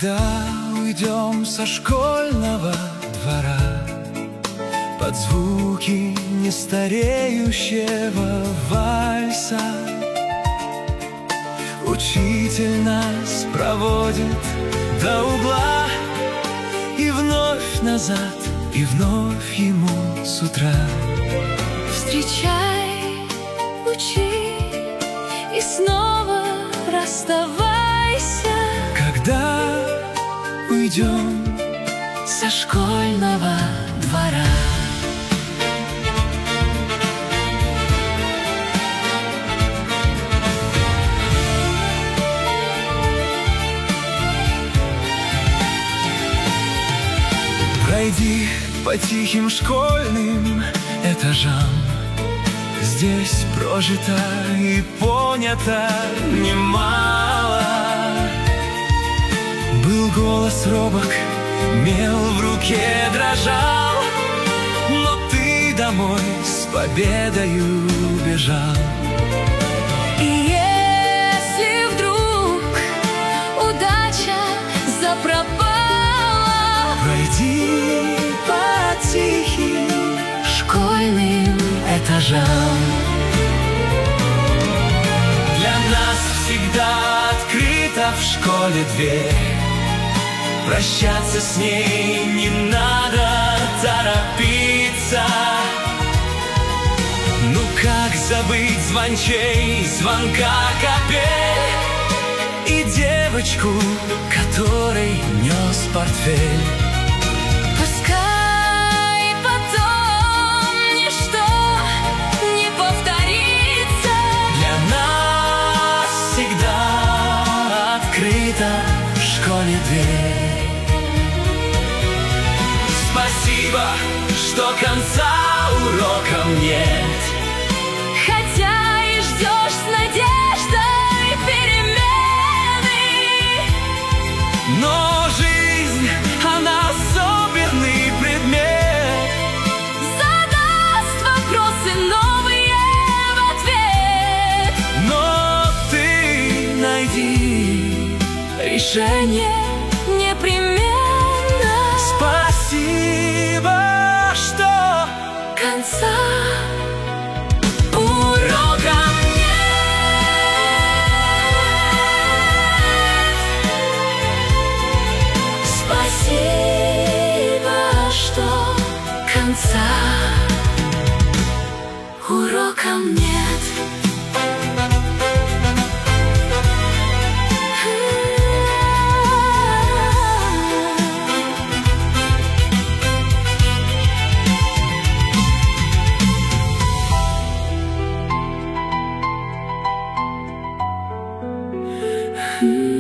Когда уйдем со школьного двора под звуки нестареющего вальса, учитель нас проводит до угла, и вновь назад, и вновь ему с утра. Встречай, учи и снова расставайся. Когда уйдем со школьного двора. Пройди по тихим школьным этажам. Здесь прожито и понято немало. Был голос робок, мел в руке дрожал, но ты домой с победою бежал. И если вдруг удача запропала, пройди по тихим школьным этажам. Для нас всегда открыта в школе дверь. Прощаться с ней не надо торопиться. Ну как забыть звончей, звонка капель и девочку, которой нес портфель. Пускай потом ничто не повторится. Для нас всегда открыта в школе дверь. Спасибо, что конца урокам нет, Хотя и ждешь с надеждой перемены. но жизнь, она особенный предмет. Задаст вопросы новые в ответ. Но ты найди Решение непременно. Спасибо, что Конца урокам нет. Спасибо, что конца урокам нет. Mm-hmm.